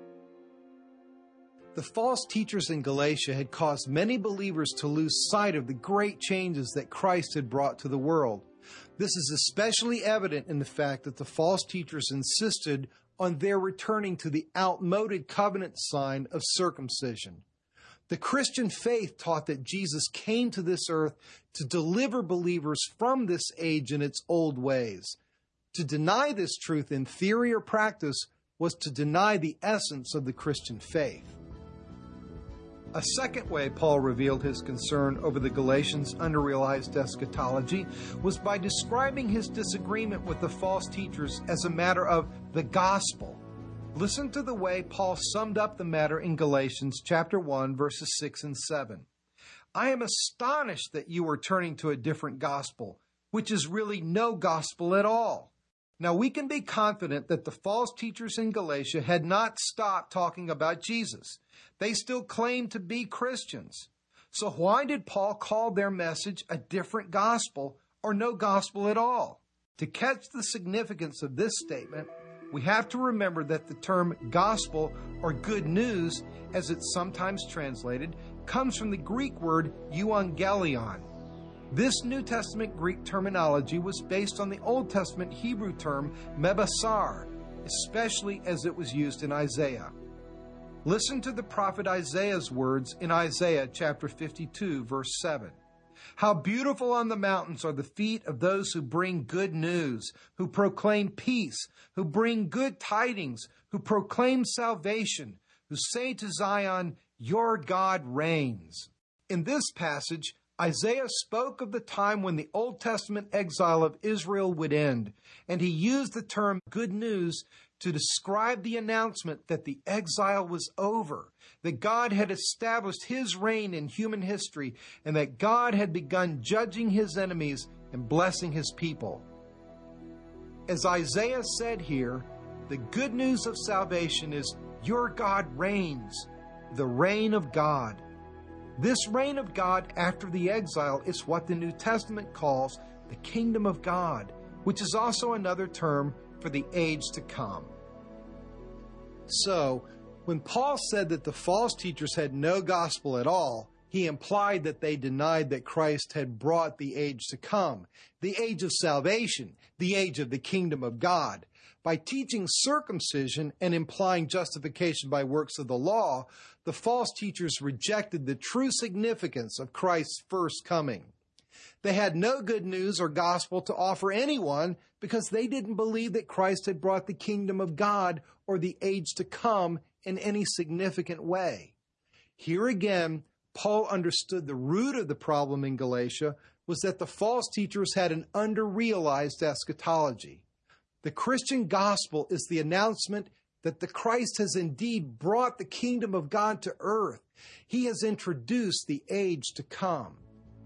The false teachers in Galatia had caused many believers to lose sight of the great changes that Christ had brought to the world. This is especially evident in the fact that the false teachers insisted on their returning to the outmoded covenant sign of circumcision. The Christian faith taught that Jesus came to this earth to deliver believers from this age and its old ways. To deny this truth in theory or practice was to deny the essence of the Christian faith. A second way Paul revealed his concern over the Galatians' under-realized eschatology was by describing his disagreement with the false teachers as a matter of the gospel. Listen to the way Paul summed up the matter in Galatians chapter 1, verses 6 and 7. I am astonished that you are turning to a different gospel, which is really no gospel at all. Now we can be confident that the false teachers in Galatia had not stopped talking about Jesus. They still claimed to be Christians. So why did Paul call their message a different gospel or no gospel at all? To catch the significance of this statement, we have to remember that the term gospel or good news, as it's sometimes translated, comes from the Greek word euangelion. This New Testament Greek terminology was based on the Old Testament Hebrew term mebasar, especially as it was used in Isaiah. Listen to the prophet Isaiah's words in Isaiah chapter 52, verse 7. How beautiful on the mountains are the feet of those who bring good news, who proclaim peace, who bring good tidings, who proclaim salvation, who say to Zion, your God reigns. In this passage, Isaiah spoke of the time when the Old Testament exile of Israel would end, and he used the term good news to describe the announcement that the exile was over, that God had established his reign in human history, and that God had begun judging his enemies and blessing his people. As Isaiah said here, the good news of salvation is your God reigns, the reign of God. This reign of God after the exile is what the New Testament calls the kingdom of God, which is also another term for the age to come. So, when Paul said that the false teachers had no gospel at all, he implied that they denied that Christ had brought the age to come, the age of salvation, the age of the kingdom of God. By teaching circumcision and implying justification by works of the law, the false teachers rejected the true significance of Christ's first coming. They had no good news or gospel to offer anyone because they didn't believe that Christ had brought the kingdom of God or the age to come in any significant way. Here again, Paul understood the root of the problem in Galatia was that the false teachers had an under-realized eschatology. The Christian gospel is the announcement that the Christ has indeed brought the kingdom of God to earth. He has introduced the age to come.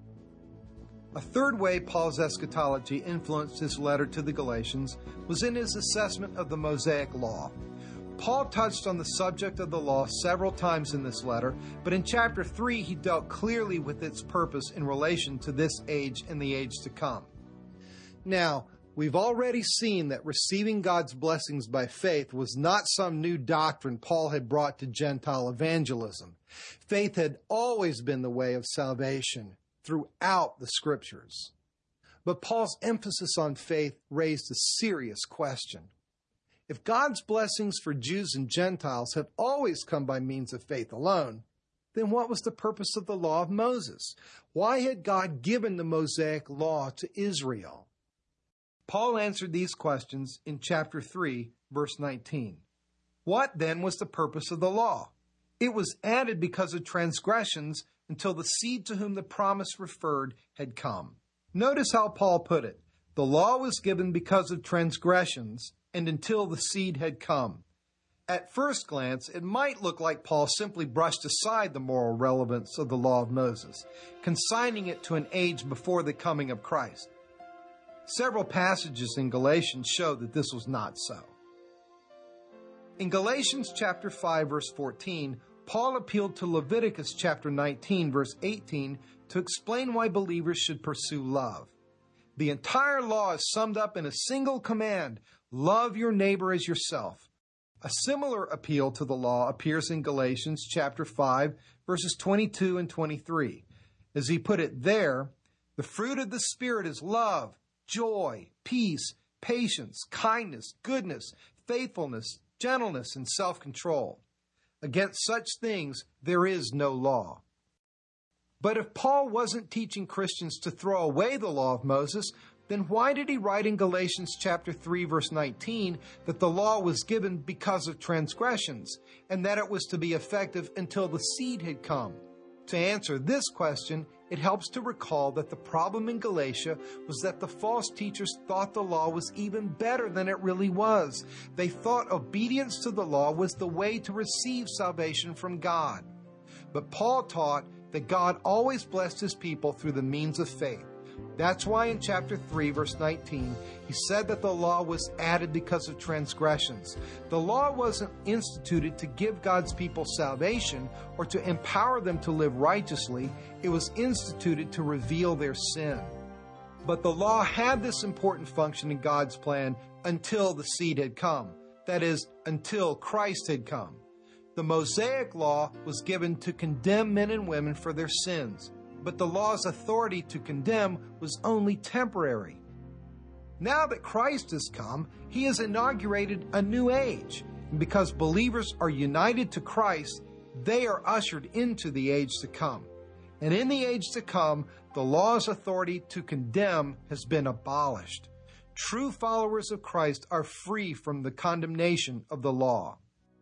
A third way Paul's eschatology influenced his letter to the Galatians was in his assessment of the Mosaic Law. Paul touched on the subject of the law several times in this letter, but in chapter 3 he dealt clearly with its purpose in relation to this age and the age to come. Now, we've already seen that receiving God's blessings by faith was not some new doctrine Paul had brought to Gentile evangelism. Faith had always been the way of salvation throughout the Scriptures. But Paul's emphasis on faith raised a serious question. If God's blessings for Jews and Gentiles have always come by means of faith alone, then what was the purpose of the law of Moses? Why had God given the Mosaic law to Israel? Paul answered these questions in chapter 3, verse 19. What then was the purpose of the law? It was added because of transgressions until the seed to whom the promise referred had come. Notice how Paul put it. The law was given because of transgressions and until the seed had come. At first glance, it might look like Paul simply brushed aside the moral relevance of the law of Moses, consigning it to an age before the coming of Christ. Several passages in Galatians show that this was not so. In Galatians chapter 5, verse 14, Paul appealed to Leviticus chapter 19, verse 18 to explain why believers should pursue love. The entire law is summed up in a single command: love your neighbor as yourself. A similar appeal to the law appears in Galatians chapter 5, verses 22 and 23. As he put it there, the fruit of the Spirit is love, joy, peace, patience, kindness, goodness, faithfulness, gentleness, and self-control. Against such things there is no law. But if Paul wasn't teaching Christians to throw away the law of Moses, then why did he write in Galatians chapter 3, verse 19, that the law was given because of transgressions, and that it was to be effective until the seed had come? To answer this question, it helps to recall that the problem in Galatia was that the false teachers thought the law was even better than it really was. They thought obedience to the law was the way to receive salvation from God. But Paul taught that God always blessed his people through the means of faith. That's why in chapter 3, verse 19, he said that the law was added because of transgressions. The law wasn't instituted to give God's people salvation or to empower them to live righteously. It was instituted to reveal their sin. But the law had this important function in God's plan until the seed had come. That is, until Christ had come. The Mosaic law was given to condemn men and women for their sins. But the law's authority to condemn was only temporary. Now that Christ has come, he has inaugurated a new age. And because believers are united to Christ, they are ushered into the age to come. And in the age to come, the law's authority to condemn has been abolished. True followers of Christ are free from the condemnation of the law.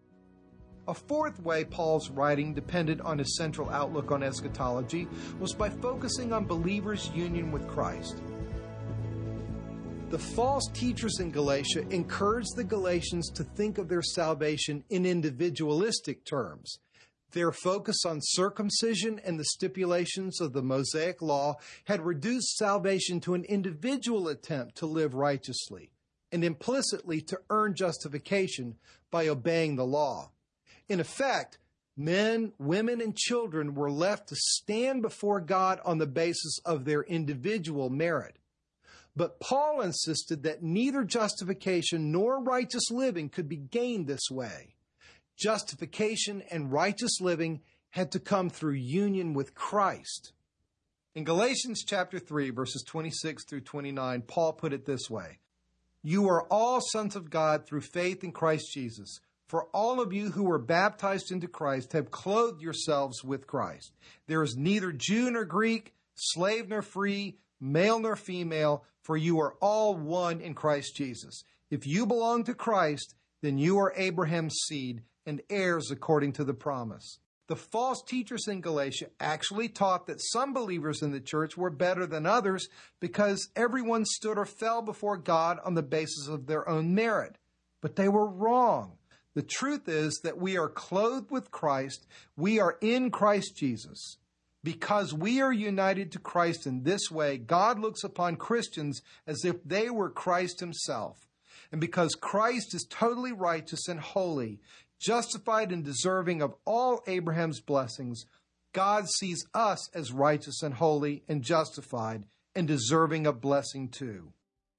A fourth way Paul's writing depended on his central outlook on eschatology was by focusing on believers' union with Christ. The false teachers in Galatia encouraged the Galatians to think of their salvation in individualistic terms. Their focus on circumcision and the stipulations of the Mosaic law had reduced salvation to an individual attempt to live righteously and implicitly to earn justification by obeying the law. In effect, men, women, and children were left to stand before God on the basis of their individual merit. But Paul insisted that neither justification nor righteous living could be gained this way. Justification and righteous living had to come through union with Christ. In Galatians chapter 3, verses 26 through 29, Paul put it this way: "You are all sons of God through faith in Christ Jesus. For all of you who were baptized into Christ have clothed yourselves with Christ. There is neither Jew nor Greek, slave nor free, male nor female, for you are all one in Christ Jesus. If you belong to Christ, then you are Abraham's seed and heirs according to the promise." The false teachers in Galatia actually taught that some believers in the church were better than others because everyone stood or fell before God on the basis of their own merit. But they were wrong. The truth is that we are clothed with Christ. We are in Christ Jesus. Because we are united to Christ in this way, God looks upon Christians as if they were Christ himself. And because Christ is totally righteous and holy, justified and deserving of all Abraham's blessings, God sees us as righteous and holy and justified and deserving of blessing too.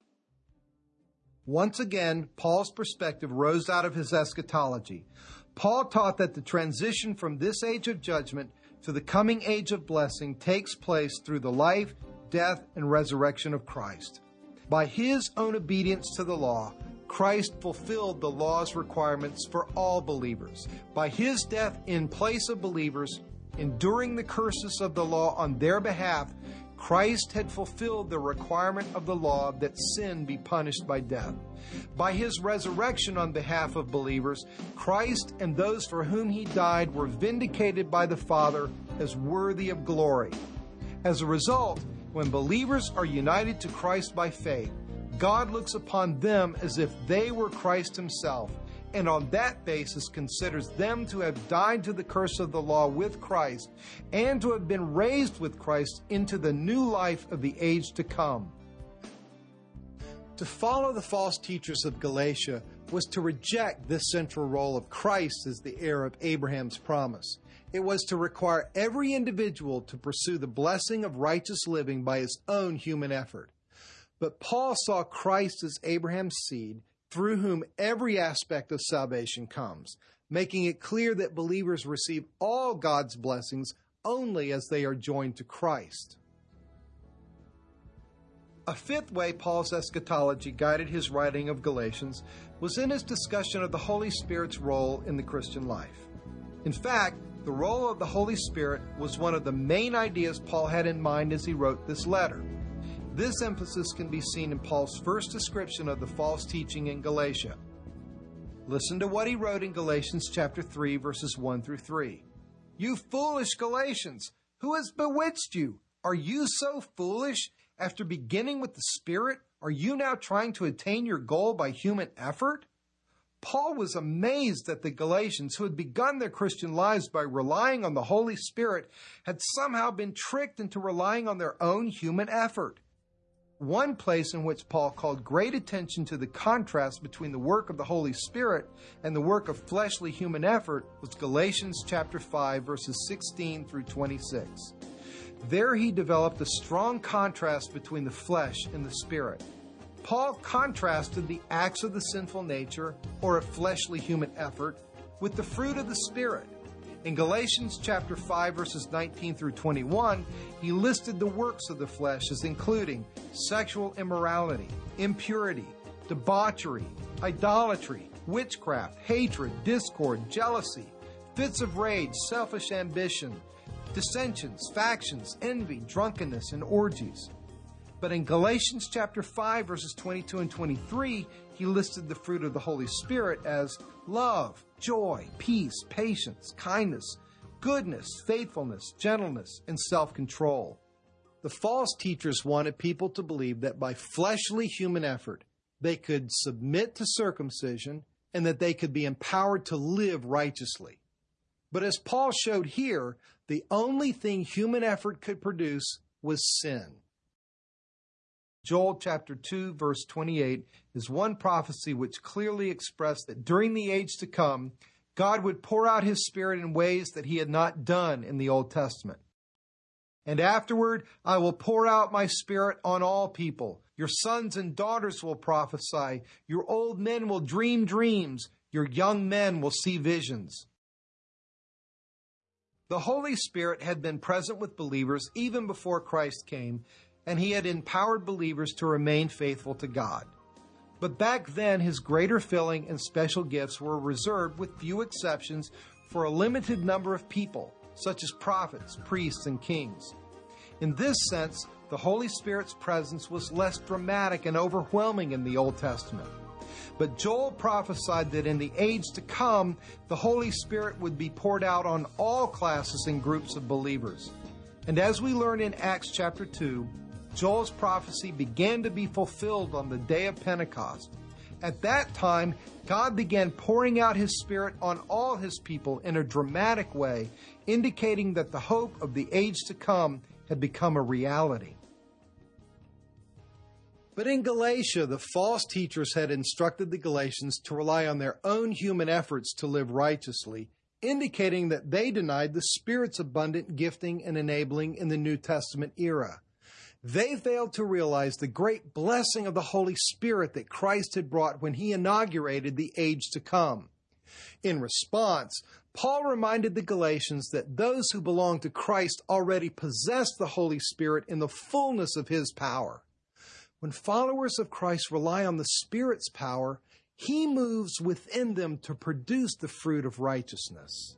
Once again, Paul's perspective rose out of his eschatology. Paul taught that the transition from this age of judgment to the coming age of blessing takes place through the life, death, and resurrection of Christ. By his own obedience to the law, Christ fulfilled the law's requirements for all believers. By his death in place of believers, enduring the curses of the law on their behalf, Christ had fulfilled the requirement of the law that sin be punished by death. By his resurrection on behalf of believers, Christ and those for whom he died were vindicated by the Father as worthy of glory. As a result, when believers are united to Christ by faith, God looks upon them as if they were Christ himself, and on that basis considers them to have died to the curse of the law with Christ and to have been raised with Christ into the new life of the age to come. To follow the false teachers of Galatia was to reject this central role of Christ as the heir of Abraham's promise. It was to require every individual to pursue the blessing of righteous living by his own human effort. But Paul saw Christ as Abraham's seed, through whom every aspect of salvation comes, making it clear that believers receive all God's blessings only as they are joined to Christ. A fifth way Paul's eschatology guided his writing of Galatians was in his discussion of the Holy Spirit's role in the Christian life. In fact, the role of the Holy Spirit was one of the main ideas Paul had in mind as he wrote this letter. This emphasis can be seen in Paul's first description of the false teaching in Galatia. Listen to what he wrote in Galatians chapter 3, verses 1 through 3. "You foolish Galatians, who has bewitched you? Are you so foolish? After beginning with the Spirit, are you now trying to attain your goal by human effort?" Paul was amazed that the Galatians, who had begun their Christian lives by relying on the Holy Spirit, had somehow been tricked into relying on their own human effort. One place in which Paul called great attention to the contrast between the work of the Holy Spirit and the work of fleshly human effort was Galatians chapter 5, verses 16 through 26. There he developed a strong contrast between the flesh and the spirit. Paul contrasted the acts of the sinful nature, or a fleshly human effort, with the fruit of the Spirit. In Galatians chapter 5, verses 19 through 21, he listed the works of the flesh as including sexual immorality, impurity, debauchery, idolatry, witchcraft, hatred, discord, jealousy, fits of rage, selfish ambition, dissensions, factions, envy, drunkenness, and orgies. But in Galatians chapter 5, verses 22 and 23, he listed the fruit of the Holy Spirit as love, joy, peace, patience, kindness, goodness, faithfulness, gentleness, and self-control. The false teachers wanted people to believe that by fleshly human effort, they could submit to circumcision and that they could be empowered to live righteously. But as Paul showed here, the only thing human effort could produce was sin. Joel chapter 2, verse 28 is one prophecy which clearly expressed that during the age to come, God would pour out his Spirit in ways that he had not done in the Old Testament. "And afterward, I will pour out my Spirit on all people. Your sons and daughters will prophesy. Your old men will dream dreams. Your young men will see visions. The Holy Spirit had been present with believers even before Christ came, and he had empowered believers to remain faithful to God. But back then, his greater filling and special gifts were reserved, with few exceptions, for a limited number of people, such as prophets, priests, and kings. In this sense, the Holy Spirit's presence was less dramatic and overwhelming in the Old Testament. But Joel prophesied that in the age to come, the Holy Spirit would be poured out on all classes and groups of believers. And as we learn in Acts chapter 2, Joel's prophecy began to be fulfilled on the day of Pentecost. At that time, God began pouring out his Spirit on all his people in a dramatic way, indicating that the hope of the age to come had become a reality. But in Galatia, the false teachers had instructed the Galatians to rely on their own human efforts to live righteously, indicating that they denied the Spirit's abundant gifting and enabling in the New Testament era. They failed to realize the great blessing of the Holy Spirit that Christ had brought when he inaugurated the age to come. In response, Paul reminded the Galatians that those who belong to Christ already possess the Holy Spirit in the fullness of his power. When followers of Christ rely on the Spirit's power, he moves within them to produce the fruit of righteousness.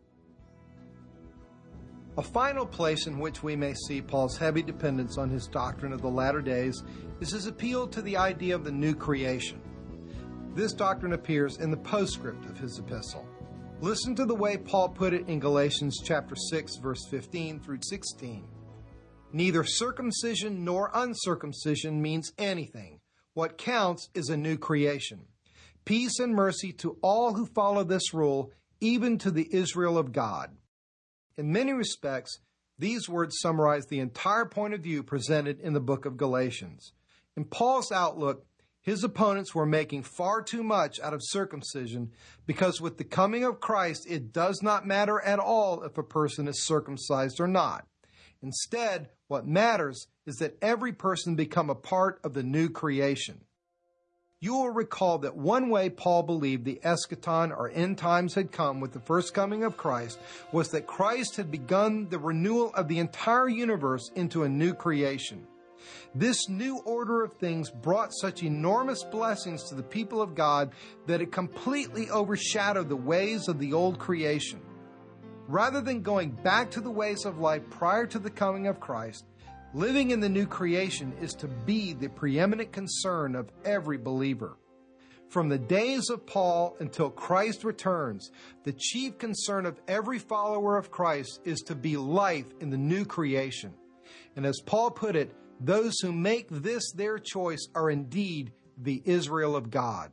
A final place in which we may see Paul's heavy dependence on his doctrine of the latter days is his appeal to the idea of the new creation. This doctrine appears in the postscript of his epistle. Listen to the way Paul put it in Galatians chapter 6, verse 15 through 16. Neither circumcision nor uncircumcision means anything. What counts is a new creation. Peace and mercy to all who follow this rule, even to the Israel of God. In many respects, these words summarize the entire point of view presented in the book of Galatians. In Paul's outlook, his opponents were making far too much out of circumcision because with the coming of Christ, it does not matter at all if a person is circumcised or not. Instead, what matters is that every person become a part of the new creation. You will recall that one way Paul believed the eschaton or end times had come with the first coming of Christ was that Christ had begun the renewal of the entire universe into a new creation. This new order of things brought such enormous blessings to the people of God that it completely overshadowed the ways of the old creation. Rather than going back to the ways of life prior to the coming of Christ, living in the new creation is to be the preeminent concern of every believer. From the days of Paul until Christ returns, the chief concern of every follower of Christ is to be life in the new creation. And as Paul put it, those who make this their choice are indeed the Israel of God.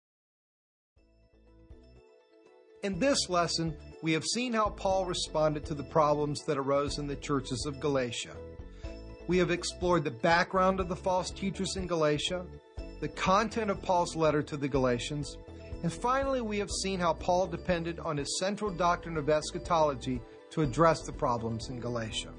In this lesson, we have seen how Paul responded to the problems that arose in the churches of Galatia. We have explored the background of the false teachers in Galatia, the content of Paul's letter to the Galatians, and finally we have seen how Paul depended on his central doctrine of eschatology to address the problems in Galatia.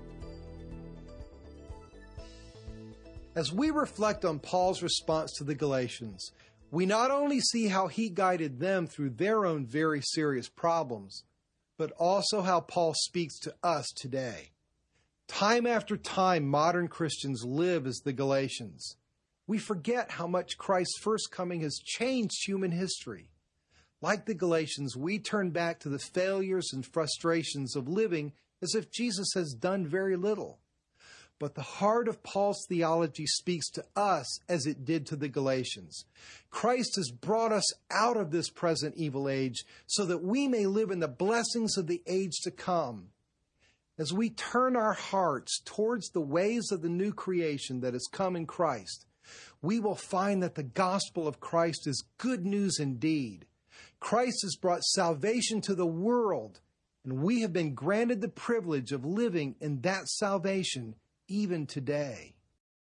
As we reflect on Paul's response to the Galatians, we not only see how he guided them through their own very serious problems, but also how Paul speaks to us today. Time after time, modern Christians live as the Galatians. We forget how much Christ's first coming has changed human history. Like the Galatians, we turn back to the failures and frustrations of living as if Jesus has done very little. But the heart of Paul's theology speaks to us as it did to the Galatians. Christ has brought us out of this present evil age so that we may live in the blessings of the age to come. As we turn our hearts towards the ways of the new creation that has come in Christ, we will find that the gospel of Christ is good news indeed. Christ has brought salvation to the world, and we have been granted the privilege of living in that salvation even today.